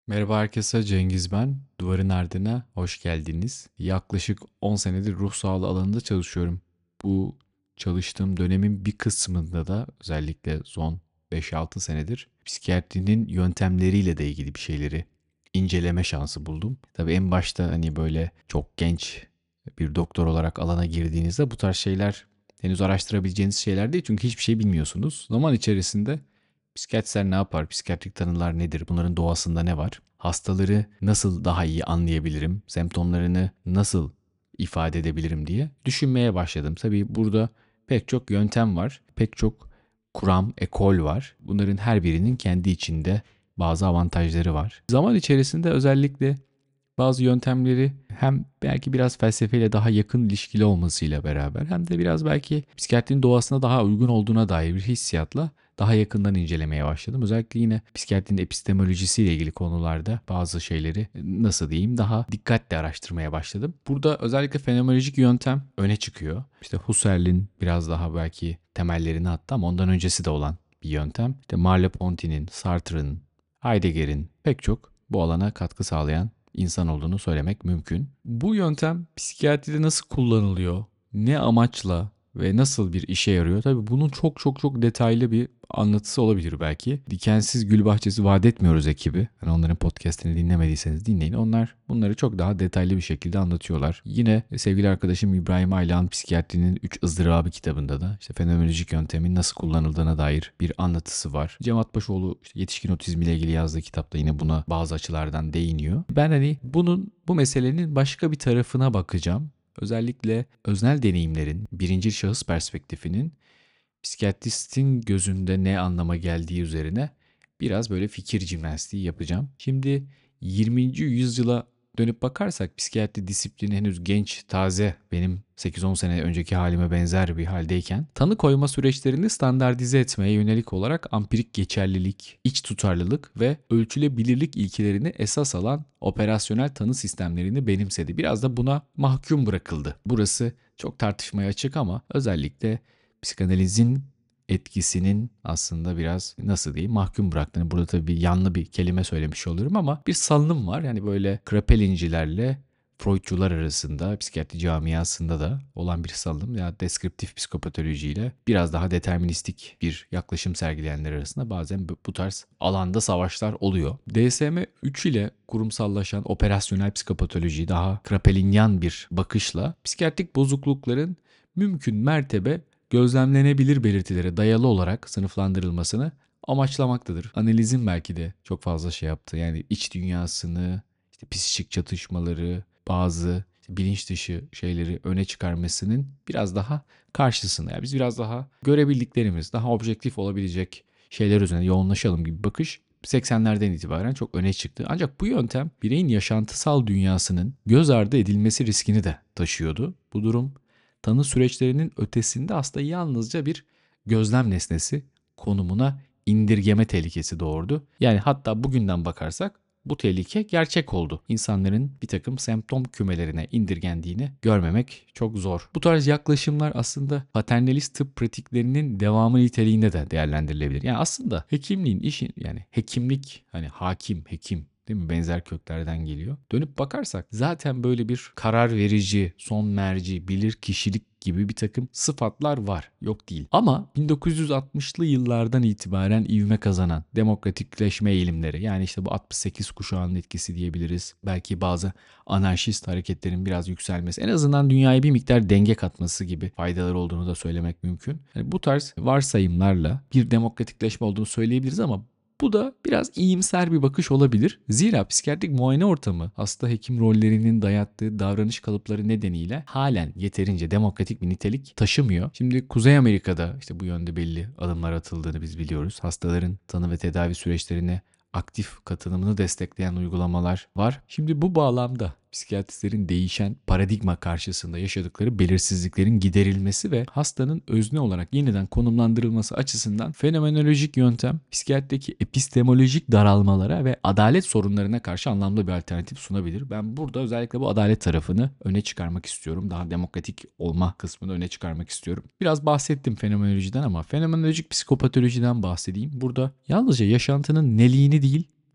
Merhaba herkese, Cengiz ben. Duvarın Ardına hoş geldiniz. Yaklaşık 10 senedir ruh sağlığı alanında çalışıyorum. Bu çalıştığım dönemin bir kısmında da özellikle son 5-6 senedir psikiyatrinin yöntemleriyle de ilgili bir şeyleri inceleme şansı buldum. Tabii en başta hani böyle çok genç bir doktor olarak alana girdiğinizde bu tarz şeyler henüz araştırabileceğiniz şeyler değil. Çünkü hiçbir şey bilmiyorsunuz. Zaman içerisinde psikiyatristler ne yapar? Psikiyatrik tanılar nedir? Bunların doğasında ne var? Hastaları nasıl daha iyi anlayabilirim? Semptomlarını nasıl ifade edebilirim diye düşünmeye başladım. Tabii burada pek çok yöntem var. Pek çok kuram, ekol var. Bunların her birinin kendi içinde bazı avantajları var. Zaman içerisinde özellikle bazı yöntemleri hem belki biraz felsefeyle daha yakın ilişkili olmasıyla beraber hem de biraz belki psikiyatrinin doğasına daha uygun olduğuna dair bir hissiyatla daha yakından incelemeye başladım. Özellikle yine psikiyatrinin epistemolojisiyle ilgili konularda bazı şeyleri nasıl diyeyim daha dikkatle araştırmaya başladım. Burada özellikle fenomenolojik yöntem öne çıkıyor. İşte Husserl'in biraz daha belki temellerini attı ama ondan öncesi de olan bir yöntem. İşte Merleau-Ponty'nin, Sartre'ın, Heidegger'in pek çok bu alana katkı sağlayan insan olduğunu söylemek mümkün. Bu yöntem psikiyatride nasıl kullanılıyor, ne amaçla ve nasıl bir işe yarıyor? Tabii bunun çok çok çok detaylı bir anlatısı olabilir belki. Dikensiz Gül Bahçesi Vaat Etmiyoruz ekibi. Yani onların podcastini dinlemediyseniz dinleyin. Onlar bunları çok daha detaylı bir şekilde anlatıyorlar. Yine sevgili arkadaşım İbrahim Aylan Psikiyatrinin 3 ızdırabı kitabında da işte fenomenolojik yöntemin nasıl kullanıldığına dair bir anlatısı var. Cem Atbaşoğlu işte yetişkin otizm ile ilgili yazdığı kitapta yine buna bazı açılardan değiniyor. Ben hani bu meselenin başka bir tarafına bakacağım. Özellikle öznel deneyimlerin, birincil şahıs perspektifinin psikiyatristin gözünde ne anlama geldiği üzerine biraz böyle fikir jimnastiği yapacağım. Şimdi 20. yüzyıla dönüp bakarsak psikiyatri disiplini henüz genç, taze, benim 8-10 sene önceki halime benzer bir haldeyken tanı koyma süreçlerini standartize etmeye yönelik olarak ampirik geçerlilik, iç tutarlılık ve ölçülebilirlik ilkelerini esas alan operasyonel tanı sistemlerini benimsedi. Biraz da buna mahkum bırakıldı. Burası çok tartışmaya açık ama özellikle psikanalizin etkisinin aslında biraz nasıl diyeyim mahkum bıraktığını. Burada tabii yanlı bir kelime söylemiş oluyorum ama bir salınım var. Yani böyle Krapelincilerle Freudcular arasında psikiyatri camiasında da olan bir salınım ya deskriptif psikopatolojiyle biraz daha deterministik bir yaklaşım sergileyenler arasında bazen bu tarz alanda savaşlar oluyor. DSM-3 ile kurumsallaşan operasyonel psikopatoloji daha Krapelinyan bir bakışla psikiyatrik bozuklukların mümkün mertebe gözlemlenebilir belirtilere dayalı olarak sınıflandırılmasını amaçlamaktadır. Analizin belki de çok fazla şey yaptı. Yani iç dünyasını, işte psikik çatışmaları, bazı işte bilinç dışı şeyleri öne çıkarmasının biraz daha karşısında. Yani biz biraz daha görebildiklerimiz, daha objektif olabilecek şeyler üzerine yoğunlaşalım gibi bakış 80'lerden itibaren çok öne çıktı. Ancak bu yöntem bireyin yaşantısal dünyasının göz ardı edilmesi riskini de taşıyordu. Bu durum tanı süreçlerinin ötesinde aslında yalnızca bir gözlem nesnesi konumuna indirgeme tehlikesi doğurdu. Yani hatta bugünden bakarsak bu tehlike gerçek oldu. İnsanların bir takım semptom kümelerine indirgendiğini görmemek çok zor. Bu tarz yaklaşımlar aslında paternalist tıp pratiklerinin devamı niteliğinde de değerlendirilebilir. Yani aslında hekimliğin işin yani hekimlik hani hakim, hekim değil mi? Benzer köklerden geliyor. Dönüp bakarsak zaten böyle bir karar verici, son merci, bilir kişilik gibi bir takım sıfatlar var. Yok değil. Ama 1960'lı yıllardan itibaren ivme kazanan demokratikleşme eğilimleri yani işte bu 68 kuşağının etkisi diyebiliriz. Belki bazı anarşist hareketlerin biraz yükselmesi en azından dünyaya bir miktar denge katması gibi faydaları olduğunu da söylemek mümkün. Yani bu tarz varsayımlarla bir demokratikleşme olduğunu söyleyebiliriz ama bu da biraz iyimser bir bakış olabilir. Zira psikiyatrik muayene ortamı hasta hekim rollerinin dayattığı davranış kalıpları nedeniyle halen yeterince demokratik bir nitelik taşımıyor. Şimdi Kuzey Amerika'da işte bu yönde belli adımlar atıldığını biz biliyoruz. Hastaların tanı ve tedavi süreçlerine aktif katılımını destekleyen uygulamalar var. Şimdi bu bağlamda psikiyatristlerin değişen paradigma karşısında yaşadıkları belirsizliklerin giderilmesi ve hastanın özne olarak yeniden konumlandırılması açısından fenomenolojik yöntem psikiyatrideki epistemolojik daralmalara ve adalet sorunlarına karşı anlamlı bir alternatif sunabilir. Ben burada özellikle bu adalet tarafını öne çıkarmak istiyorum. Daha demokratik olma kısmını öne çıkarmak istiyorum. Biraz bahsettim fenomenolojiden ama fenomenolojik psikopatolojiden bahsedeyim. Burada yalnızca yaşantının neliğini değil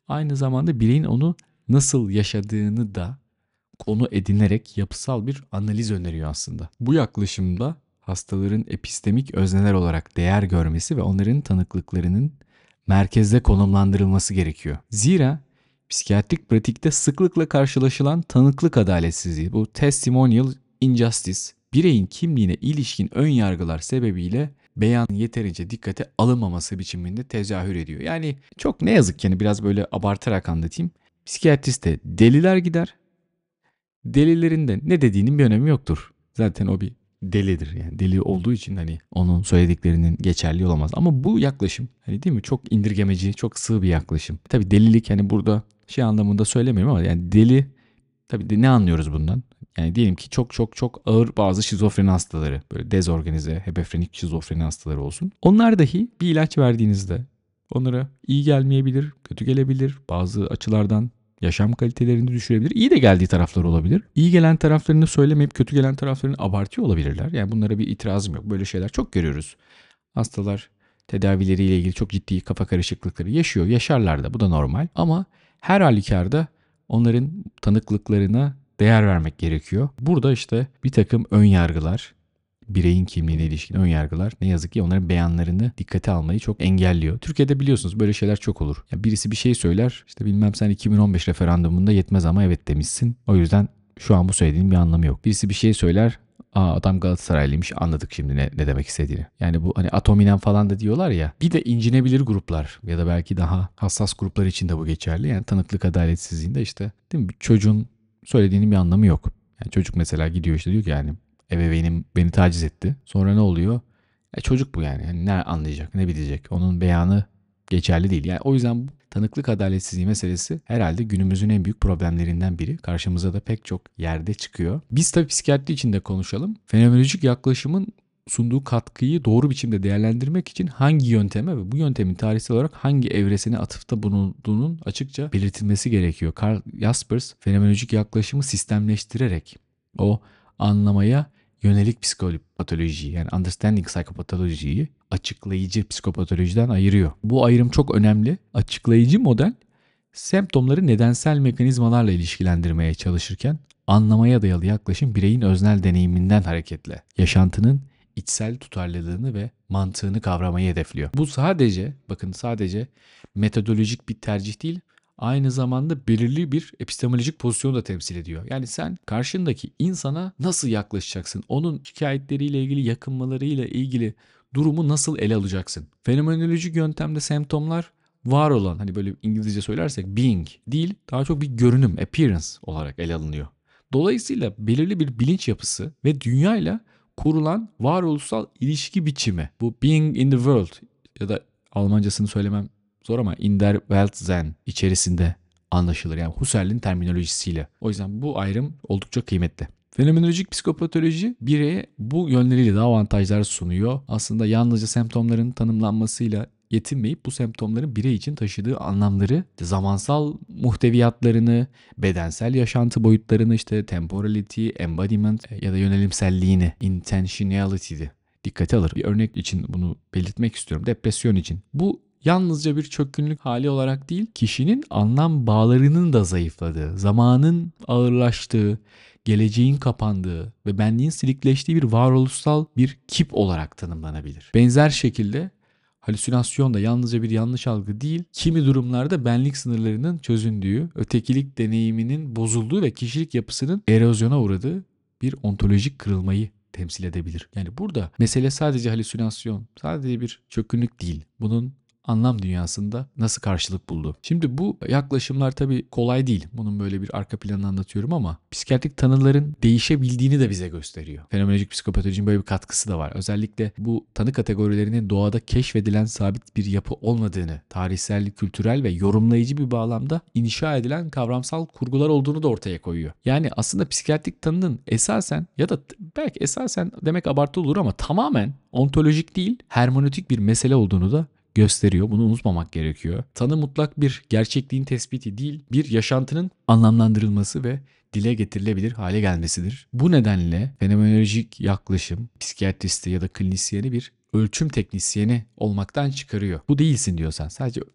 aynı zamanda bireyin onu nasıl yaşadığını da konu edinerek yapısal bir analiz öneriyor aslında. Bu yaklaşımda hastaların epistemik özneler olarak değer görmesi ve onların tanıklıklarının merkezde konumlandırılması gerekiyor. Zira psikiyatrik pratikte sıklıkla karşılaşılan tanıklık adaletsizliği, bu testimonial injustice, bireyin kimliğine ilişkin ön yargılar sebebiyle beyan yeterince dikkate alınmaması biçiminde tezahür ediyor. Yani çok ne yazık ki, yani biraz böyle abartarak anlatayım. Psikiyatriste deliler gider. Delilerin de ne dediğinin bir önemi yoktur. Zaten o bir delidir. Yani deli olduğu için hani onun söylediklerinin geçerli olamaz. Ama bu yaklaşım hani değil mi, çok indirgemeci, çok sığ bir yaklaşım. Tabii delilik hani burada şey anlamında söylemiyorum ama yani deli, tabii de ne anlıyoruz bundan? Yani diyelim ki çok çok çok ağır bazı şizofreni hastaları, böyle dezorganize, hebefrenik şizofreni hastaları olsun. Onlar dahi bir ilaç verdiğinizde onlara iyi gelmeyebilir, kötü gelebilir. Bazı açılardan yaşam kalitelerini düşürebilir. İyi de geldiği taraflar olabilir. İyi gelen taraflarını söylemeyip kötü gelen taraflarını abartıyor olabilirler. Yani bunlara bir itirazım yok. Böyle şeyler çok görüyoruz. Hastalar tedavileriyle ilgili çok ciddi kafa karışıklıkları yaşıyor. Yaşarlar da, bu da normal. Ama her halükarda onların tanıklıklarına değer vermek gerekiyor. Burada işte bir takım ön yargılar, bireyin kimliğine ilişkin ön yargılar ne yazık ki onların beyanlarını dikkate almayı çok engelliyor. Türkiye'de biliyorsunuz böyle şeyler çok olur. Ya birisi bir şey söyler, işte bilmem sen 2015 referandumunda yetmez ama evet demişsin. O yüzden şu an bu söylediğinin bir anlamı yok. Birisi bir şey söyler, adam Galatasaraylıymış, anladık şimdi ne demek istediğini. Yani bu hani atominen falan da diyorlar ya. Bir de incinebilir gruplar ya da belki daha hassas gruplar için de bu geçerli. Yani tanıklık adaletsizliğinde işte değil mi? Bir çocuğun söylediğinin bir anlamı yok. Yani çocuk mesela gidiyor işte diyor ki yani ebeveynim beni taciz etti. Sonra ne oluyor? Çocuk bu yani. Yani ne anlayacak, ne bilecek? Onun beyanı geçerli değil. Yani o yüzden bu tanıklık adaletsizliği meselesi herhalde günümüzün en büyük problemlerinden biri. Karşımıza da pek çok yerde çıkıyor. Biz tabii psikiyatri içinde konuşalım. Fenomenolojik yaklaşımın sunduğu katkıyı doğru biçimde değerlendirmek için hangi yönteme ve bu yöntemin tarihsel olarak hangi evresine atıfta bulunduğunun açıkça belirtilmesi gerekiyor. Karl Jaspers fenomenolojik yaklaşımı sistemleştirerek o anlamaya yönelik psikopatolojiyi, yani understanding psychopathology'yi açıklayıcı psikopatolojiden ayırıyor. Bu ayrım çok önemli. Açıklayıcı model semptomları nedensel mekanizmalarla ilişkilendirmeye çalışırken anlamaya dayalı yaklaşım bireyin öznel deneyiminden hareketle yaşantının içsel tutarlılığını ve mantığını kavramayı hedefliyor. Bu sadece, bakın sadece metodolojik bir tercih değil, aynı zamanda belirli bir epistemolojik pozisyonu da temsil ediyor. Yani sen karşındaki insana nasıl yaklaşacaksın? Onun şikayetleriyle ilgili, yakınmalarıyla ilgili durumu nasıl ele alacaksın? Fenomenolojik yöntemde semptomlar var olan, hani böyle İngilizce söylersek being değil, daha çok bir görünüm, appearance olarak ele alınıyor. Dolayısıyla belirli bir bilinç yapısı ve dünyayla kurulan varoluşsal ilişki biçimi. Bu being in the world ya da Almancasını söylemem zor ama in der Weltsein içerisinde anlaşılır. Yani Husserl'in terminolojisiyle. O yüzden bu ayrım oldukça kıymetli. Fenomenolojik psikopatoloji bireye bu yönleriyle daha avantajlar sunuyor. Aslında yalnızca semptomların tanımlanmasıyla yetinmeyip bu semptomların birey için taşıdığı anlamları, zamansal muhteviyatlarını, bedensel yaşantı boyutlarını, işte temporality, embodiment ya da yönelimselliğini, intentionality'di, dikkate alır. Bir örnek için bunu belirtmek istiyorum. Depresyon için. Bu yalnızca bir çökkünlük hali olarak değil, kişinin anlam bağlarının da zayıfladığı, zamanın ağırlaştığı, geleceğin kapandığı ve benliğin silikleştiği bir varoluşsal bir kip olarak tanımlanabilir. Benzer şekilde halüsinasyon da yalnızca bir yanlış algı değil, kimi durumlarda benlik sınırlarının çözündüğü, ötekilik deneyiminin bozulduğu ve kişilik yapısının erozyona uğradığı bir ontolojik kırılmayı temsil edebilir. Yani burada mesele sadece halüsinasyon, sadece bir çökkünlük değil. Bunun anlam dünyasında nasıl karşılık buldu? Şimdi bu yaklaşımlar tabii kolay değil. Bunun böyle bir arka planını anlatıyorum ama psikiyatrik tanıların değişebildiğini de bize gösteriyor. Fenomenolojik psikopatolojinin böyle bir katkısı da var. Özellikle bu tanı kategorilerinin doğada keşfedilen sabit bir yapı olmadığını, tarihsel, kültürel ve yorumlayıcı bir bağlamda inşa edilen kavramsal kurgular olduğunu da ortaya koyuyor. Yani aslında psikiyatrik tanının esasen ya da belki esasen demek abartı olur ama tamamen ontolojik değil, hermenötik bir mesele olduğunu da gösteriyor. Bunu unutmamak gerekiyor. Tanı mutlak bir gerçekliğin tespiti değil, bir yaşantının anlamlandırılması ve dile getirilebilir hale gelmesidir. Bu nedenle fenomenolojik yaklaşım psikiyatristi ya da klinisyeni bir ölçüm teknisyeni olmaktan çıkarıyor. Bu değilsin diyorsan, sadece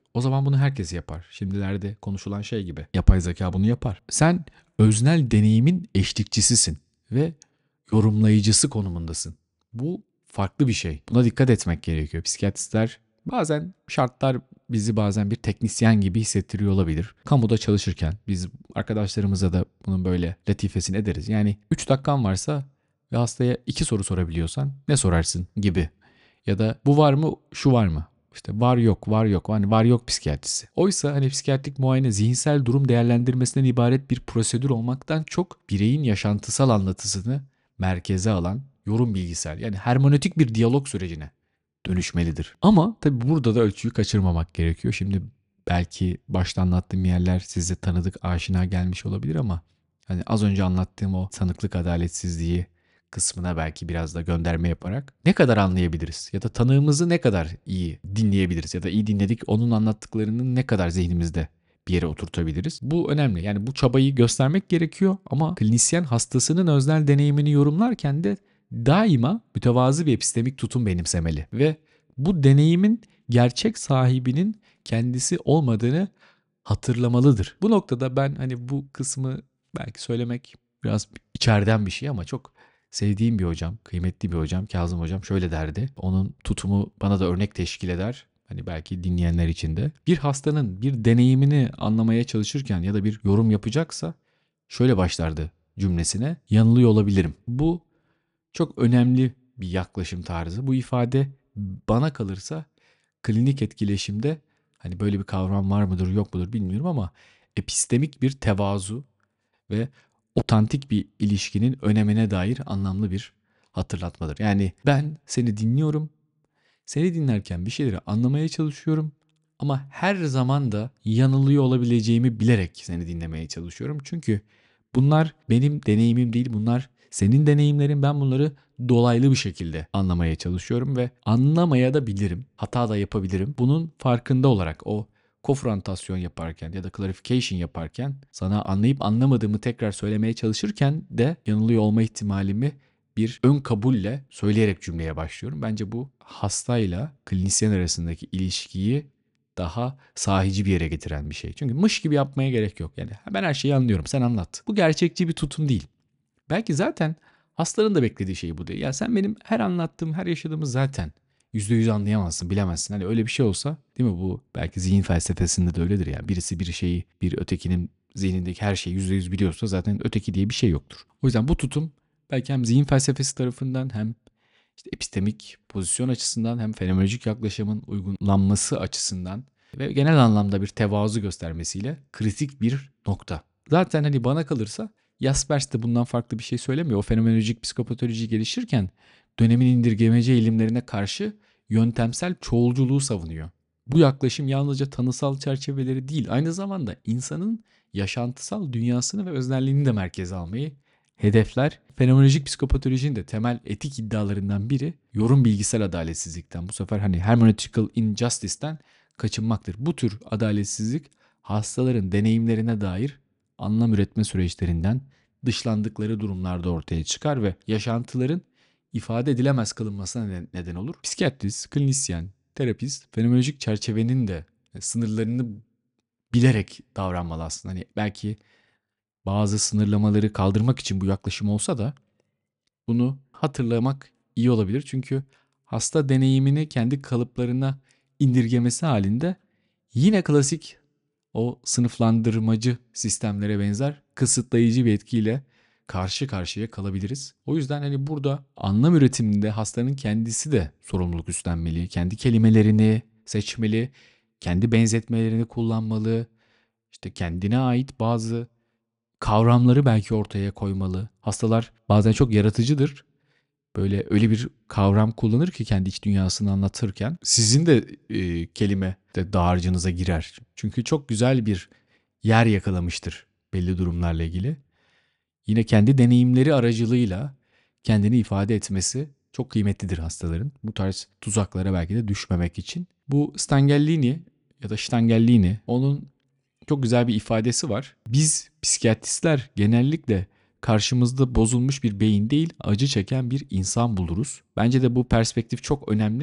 O zaman bunu herkes yapar. Şimdilerde konuşulan şey gibi. Yapay zeka bunu yapar. Sen öznel deneyimin eşlikçisisin ve yorumlayıcısı konumundasın. Bu farklı bir şey. Buna dikkat etmek gerekiyor. Psikiyatristler bazen şartlar bizi bazen bir teknisyen gibi hissettiriyor olabilir. Kamuda çalışırken biz arkadaşlarımıza da bunun böyle latifesini ederiz. Yani 3 dakikan varsa ve hastaya 2 soru sorabiliyorsan ne sorarsın gibi. Ya da bu var mı, şu var mı? İşte var yok, var yok. Hani var yok psikiyatrisi. Oysa hani psikiyatrik muayene zihinsel durum değerlendirmesinden ibaret bir prosedür olmaktan çok bireyin yaşantısal anlatısını merkeze alan yorum bilgisayar, yani hermenötik bir diyalog sürecine dönüşmelidir. Ama tabii burada da ölçüyü kaçırmamak gerekiyor. Şimdi belki başta anlattığım yerler size tanıdık, aşina gelmiş olabilir ama hani az önce anlattığım o tanıklık adaletsizliği kısmına belki biraz da gönderme yaparak ne kadar anlayabiliriz ya da tanığımızı ne kadar iyi dinleyebiliriz ya da iyi dinledik onun anlattıklarının ne kadar zihnimizde bir yere oturtabiliriz. Bu önemli. Yani bu çabayı göstermek gerekiyor ama klinisyen hastasının öznel deneyimini yorumlarken de daima mütevazı bir epistemik tutum benimsemeli ve bu deneyimin gerçek sahibinin kendisi olmadığını hatırlamalıdır. Bu noktada ben hani bu kısmı belki söylemek biraz içeriden bir şey ama çok sevdiğim bir hocam, kıymetli bir hocam, Kazım hocam şöyle derdi. Onun tutumu bana da örnek teşkil eder. Hani belki dinleyenler için de. Bir hastanın bir deneyimini anlamaya çalışırken ya da bir yorum yapacaksa şöyle başlardı cümlesine. Yanılıyor olabilirim. Bu çok önemli bir yaklaşım tarzı. Bu ifade bana kalırsa klinik etkileşimde hani böyle bir kavram var mıdır yok mudur bilmiyorum ama epistemik bir tevazu ve otantik bir ilişkinin önemine dair anlamlı bir hatırlatmadır. Yani ben seni dinliyorum. Seni dinlerken bir şeyleri anlamaya çalışıyorum ama her zaman da yanılıyor olabileceğimi bilerek seni dinlemeye çalışıyorum. Çünkü bunlar benim deneyimim değil, bunlar senin deneyimlerin. Ben bunları dolaylı bir şekilde anlamaya çalışıyorum ve anlamaya da bilirim, hata da yapabilirim. Bunun farkında olarak o konfrontasyon yaparken ya da clarification yaparken sana anlayıp anlamadığımı tekrar söylemeye çalışırken de yanılıyor olma ihtimalimi bir ön kabulle söyleyerek cümleye başlıyorum. Bence bu hastayla klinisyen arasındaki ilişkiyi daha sahici bir yere getiren bir şey. Çünkü mış gibi yapmaya gerek yok. Yani ben her şeyi anlıyorum, sen anlat. Bu gerçekçi bir tutum değil. Belki zaten hastanın da beklediği şey bu değil. Ya sen benim her anlattığım, her yaşadığımı zaten %100 anlayamazsın, bilemezsin. Hani öyle bir şey olsa, değil mi, bu belki zihin felsefesinde de öyledir ya. Birisi bir şeyi, bir ötekinin zihnindeki her şeyi %100 biliyorsa zaten öteki diye bir şey yoktur. O yüzden bu tutum belki hem zihin felsefesi tarafından hem işte epistemik pozisyon açısından hem fenomenolojik yaklaşımın uygulanması açısından ve genel anlamda bir tevazu göstermesiyle kritik bir nokta. Zaten hani bana kalırsa Jaspers de bundan farklı bir şey söylemiyor. O fenomenolojik psikopatoloji gelişirken dönemin indirgemeci eğilimlerine karşı yöntemsel çoğulculuğu savunuyor. Bu yaklaşım yalnızca tanısal çerçeveleri değil, aynı zamanda insanın yaşantısal dünyasını ve öznelliğini de merkeze almayı hedefler. Fenomenolojik psikopatolojinin de temel etik iddialarından biri yorum bilgisel adaletsizlikten. Bu sefer hani hermeneutical injustice'ten kaçınmaktır. Bu tür adaletsizlik hastaların deneyimlerine dair anlam üretme süreçlerinden dışlandıkları durumlarda ortaya çıkar ve yaşantıların ifade edilemez kılınmasına neden olur. Psikiyatrist, klinisyen, terapist fenomenolojik çerçevenin de sınırlarını bilerek davranmalı aslında. Hani belki bazı sınırlamaları kaldırmak için bu yaklaşım olsa da bunu hatırlamak iyi olabilir. Çünkü hasta deneyimini kendi kalıplarına indirgemesi halinde yine klasik o sınıflandırmacı sistemlere benzer kısıtlayıcı bir etkiyle karşı karşıya kalabiliriz. O yüzden hani burada anlam üretiminde hastanın kendisi de sorumluluk üstlenmeli. Kendi kelimelerini seçmeli, kendi benzetmelerini kullanmalı. İşte kendine ait bazı kavramları belki ortaya koymalı. Hastalar bazen çok yaratıcıdır. Böyle öyle bir kavram kullanır ki kendi iç dünyasını anlatırken sizin de kelime de dağarcığınıza girer. Çünkü çok güzel bir yer yakalamıştır belli durumlarla ilgili. Yine kendi deneyimleri aracılığıyla kendini ifade etmesi çok kıymetlidir hastaların. Bu tarz tuzaklara belki de düşmemek için. Bu Stangellini ya da Stangellini, onun çok güzel bir ifadesi var. Biz psikiyatristler genellikle karşımızda bozulmuş bir beyin değil, acı çeken bir insan buluruz. Bence de bu perspektif çok önemli.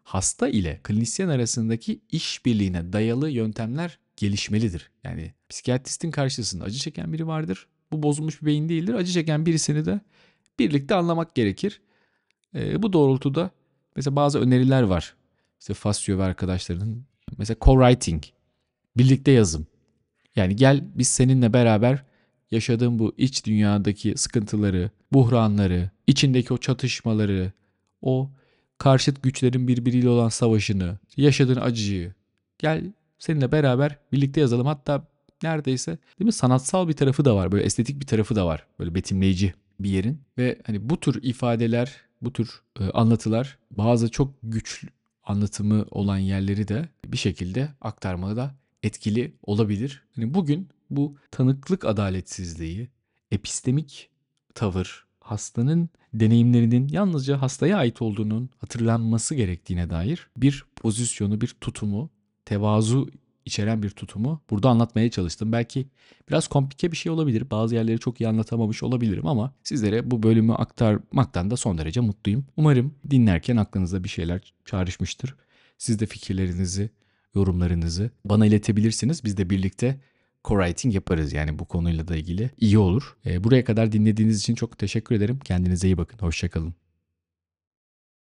hasta ile klinisyen arasındaki işbirliğine dayalı yöntemler gelişmelidir. Yani psikiyatristin karşısında acı çeken biri vardır. Bu bozulmuş bir beyin değildir. Acı çeken birisini de birlikte anlamak gerekir. Bu doğrultuda mesela bazı öneriler var. İşte Fassio ve arkadaşlarının mesela co-writing, birlikte yazım. Yani gel biz seninle beraber yaşadığın bu iç dünyadaki sıkıntıları, buhranları, içindeki o çatışmaları, o karşıt güçlerin birbiriyle olan savaşını, yaşadığın acıyı gel seninle beraber birlikte yazalım. Hatta neredeyse değil mi sanatsal bir tarafı da var. Böyle estetik bir tarafı da var. Böyle betimleyici bir yerin ve hani bu tür ifadeler, bu tür anlatılar bazı çok güçlü anlatımı olan yerleri de bir şekilde aktarmada etkili olabilir. Hani bugün bu tanıklık adaletsizliği, epistemik tavır, hastanın deneyimlerinin yalnızca hastaya ait olduğunun hatırlanması gerektiğine dair bir pozisyonu, bir tutumu, tevazu içeren bir tutumu burada anlatmaya çalıştım. Belki biraz komplike bir şey olabilir. Bazı yerleri çok iyi anlatamamış olabilirim ama sizlere bu bölümü aktarmaktan da son derece mutluyum. Umarım dinlerken aklınıza bir şeyler çağrışmıştır. Siz de fikirlerinizi, yorumlarınızı bana iletebilirsiniz. Biz de birlikte co-writing yaparız yani bu konuyla da ilgili. İyi olur. Buraya kadar dinlediğiniz için çok teşekkür ederim. Kendinize iyi bakın. Hoşça kalın.